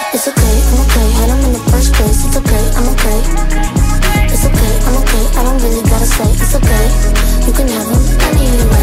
It's okay, I'm okay, had him in the first place. It's okay, I'm okay. It's okay, I'm okay, I don't really gotta say. It's okay, you can have him, I need him.